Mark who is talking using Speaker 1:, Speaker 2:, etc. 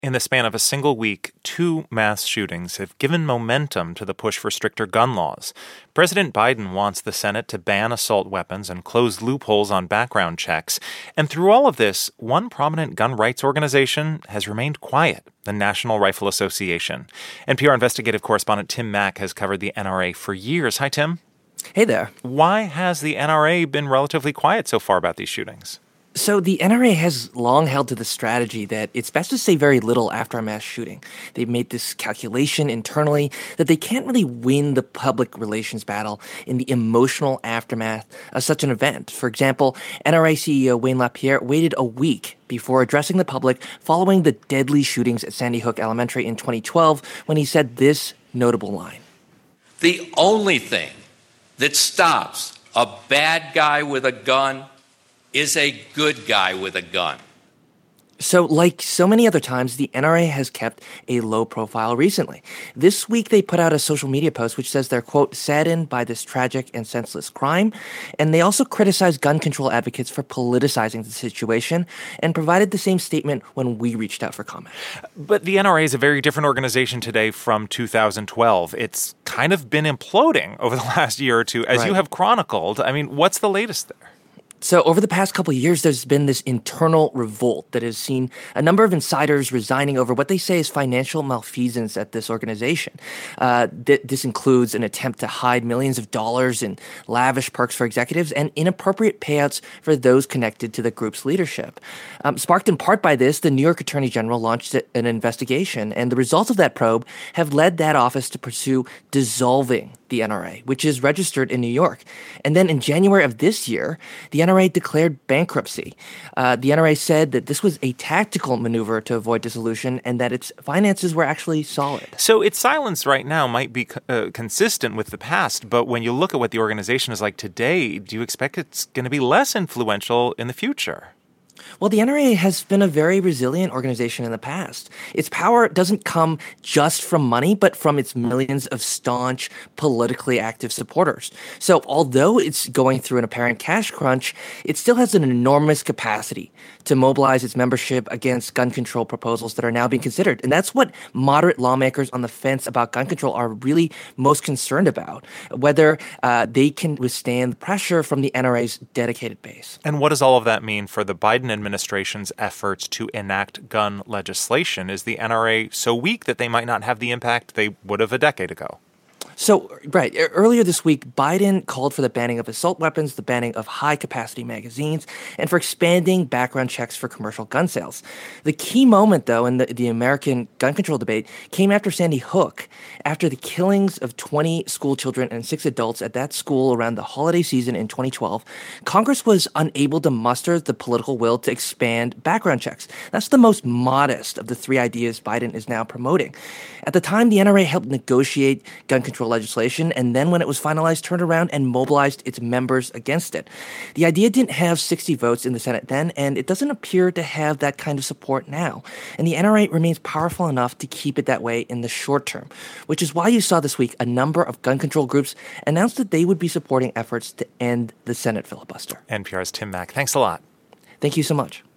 Speaker 1: In the span of a single week, 2 mass shootings have given momentum to the push for stricter gun laws. President Biden wants the Senate to ban assault weapons and close loopholes on background checks. And through all of this, one prominent gun rights organization has remained quiet, the National Rifle Association. NPR investigative correspondent Tim Mak has covered the NRA for years. Hi, Tim.
Speaker 2: Hey there.
Speaker 1: Why has the NRA been relatively quiet so far about these shootings?
Speaker 2: So the NRA has long held to the strategy that it's best to say very little after a mass shooting. They've made this calculation internally that they can't really win the public relations battle in the emotional aftermath of such an event. For example, NRA CEO Wayne LaPierre waited a week before addressing the public following the deadly shootings at Sandy Hook Elementary in 2012 when he said this notable line.
Speaker 3: The only thing that stops a bad guy with a gun is a good guy with a gun.
Speaker 2: So, like so many other times, the NRA has kept a low profile recently. This week, they put out a social media post which says they're, quote, saddened by this tragic and senseless crime. And they also criticized gun control advocates for politicizing the situation and provided the same statement when we reached out for comment.
Speaker 1: But the NRA is a very different organization today from 2012. It's kind of been imploding over the last year or two, as you have chronicled. I mean, what's the latest there?
Speaker 2: So over the past couple of years, there's been this internal revolt that has seen a number of insiders resigning over what they say is financial malfeasance at this organization. This includes an attempt to hide millions of dollars in lavish perks for executives and inappropriate payouts for those connected to the group's leadership. Sparked in part by this, the New York Attorney General launched an investigation, and the results of that probe have led that office to pursue dissolving the NRA, which is registered in New York. And then in January of this year, the NRA declared bankruptcy. The NRA said that this was a tactical maneuver to avoid dissolution and that its finances were actually solid.
Speaker 1: So its silence right now might be consistent with the past, but when you look at what the organization is like today, do you expect it's going to be less influential in the future?
Speaker 2: Well, the NRA has been a very resilient organization in the past. Its power doesn't come just from money, but from its millions of staunch, politically active supporters. So although it's going through an apparent cash crunch, it still has an enormous capacity to mobilize its membership against gun control proposals that are now being considered. And that's what moderate lawmakers on the fence about gun control are really most concerned about, whether they can withstand the pressure from the NRA's dedicated base.
Speaker 1: And what does all of that mean for the Biden administration's efforts to enact gun legislation? Is the NRA so weak that they might not have the impact they would have a decade ago?
Speaker 2: So, earlier this week, Biden called for the banning of assault weapons, the banning of high-capacity magazines, and for expanding background checks for commercial gun sales. The key moment, though, in the American gun control debate came after Sandy Hook, after the killings of 20 school children and 6 adults at that school around the holiday season in 2012. Congress was unable to muster the political will to expand background checks. That's the most modest of the 3 ideas Biden is now promoting. At the time, the NRA helped negotiate gun control legislation, and then when it was finalized, turned around and mobilized its members against it. The idea didn't have 60 votes in the Senate then, and it doesn't appear to have that kind of support now. And the NRA remains powerful enough to keep it that way in the short term, which is why you saw this week a number of gun control groups announce that they would be supporting efforts to end the Senate filibuster.
Speaker 1: NPR's Tim Mak. Thanks a lot.
Speaker 2: Thank you so much.